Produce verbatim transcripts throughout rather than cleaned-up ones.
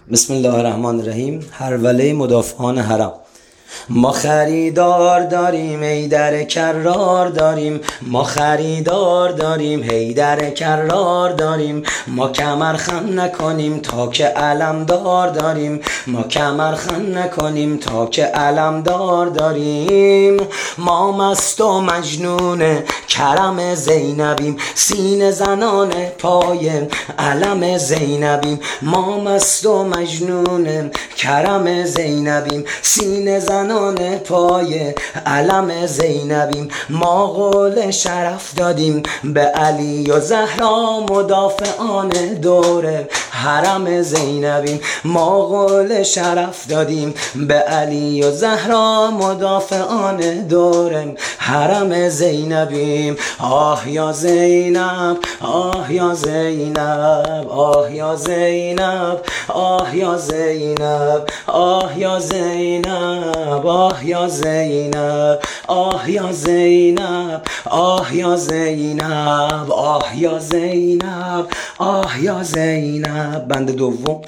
بسم الله الرحمن الرحیم. هروله مدافعان حرم. ما خریدار داریم حیدر کرار داریم، ما خریدار داریم حیدر کرار داریم، ما کمر خم نکنیم تا که علمدار داریم، ما کمر خم نکنیم تا که علمدار داریم. ما مست و مجنون کرم زینبیم، سینه زنان پای علم زینبیم، ما مست و مجنون کرم زینبیم، سینه زنان پای علم زینبیم. ما قول شرف دادیم به علی و زهرا، مدافعان دور حرم زینبیم، ما قول شرف دادیم به علی و زهرا، مدافعان دور حرم زینبیم. آه یا زینب، آه یا زینب، آه یا زینب، آه یا زینب، آه یا زینب، آه یا زینب، آه یا زینب، آه یا زینب، آه یا زینب، آه یا زینب. بند دوم.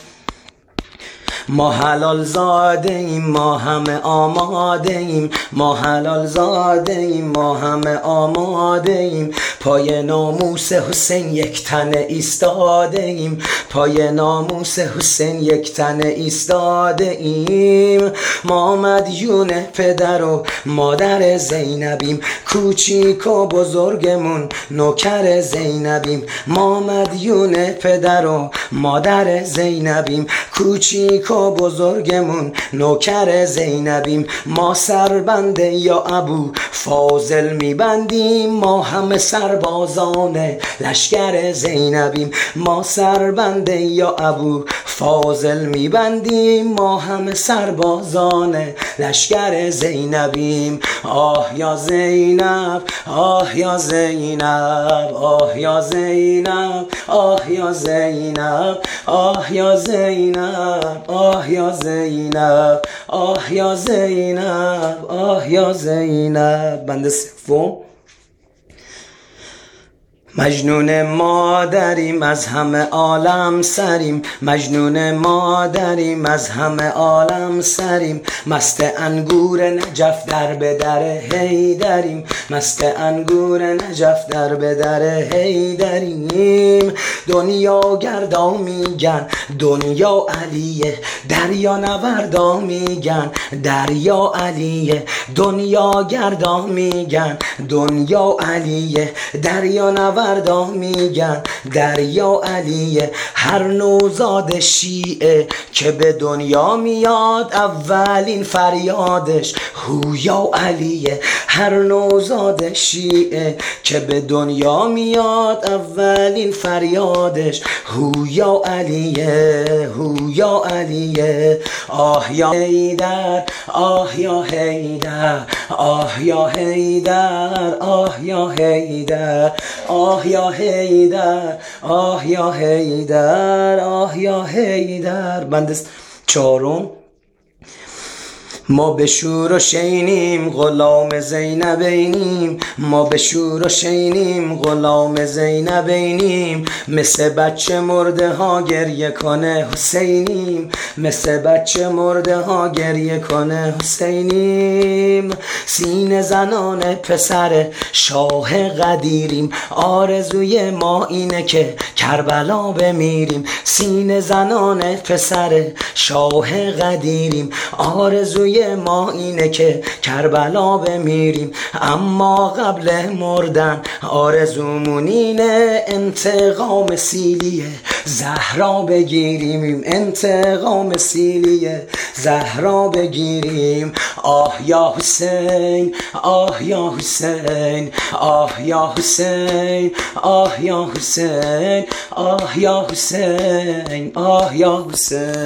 ما حلال زاده ایم، ما همه آماده ایم، ما حلال زاده ایم، ما همه آماده ایم، پای ناموس حسین یک تن ایستاده ایم، پای ناموس حسین یک تن ایستاده ایم. ما مدیون پدر و مادر زینبیم، کوچیک و بزرگمون نوکر زینبیم، ما مدیون پدر و مادر زینبیم، کوچیک و بزرگمون نوکر زینبیم. ما سربند یا ابو فاضل میبندیم، ما همه سربازان لشکر زینبیم، ما سربند یا ابو فاضل میبندیم، ما همه سربازان لشکر زینبیم. آه یا زینب، آه یا زینب، آه یا زینب، آه یا زینب، آه یا زینب، آه یا زینب، آه یا زینب، آه یا زینب. بند سوم. مجنون مادریم از همه عالم سریم، مجنون مادریم از همه عالم سریم، مست انگور نجف در به در حیدریم، مست انگور نجف در به در حیدریم. دنیا گردا میگن دنیا علیه، دریا نوردا میگن دریا علیه، دنیا گردا میگن دنیا علیه، دریا نوردا فردا میگن دریا علیه. هر نوزاد شیعه که به دنیا میاد اولین فریادش هویا علیه، هر نوزاد شیعه که به دنیا میاد اولین فریادش هویا علیه، هویا علیه. آه یا حیدر، آه یا حیدر، آه یا حیدر، آه یا حیدر، آه یا حیدر، آه یا حیدر، آه یا حیدر. بند چهارم. ما به شور و شینیم غلام زینبینیم، ما به شور و شینیم غلام زینبینیم، مثل بچه مرده ها گریه کنه حسینیم، مثل بچه مرده ها گریه کنه حسینیم. سینه زنان پسر شاه قدیریم، آرزوی ما اینه که کربلا بمیریم، سینه زنان پسر شاه قدیریم، آرزوی ما اینه که کربلا بمیریم. اما قبل مردن آرزومون اینه انتقام سیلیه زهرا بگیریم، انتقام سیلیه زهرا بگیریم. آه یا حسین، آه یا حسین، آه یا حسین، آه یا حسین، آه یا حسین، آه یا حسین.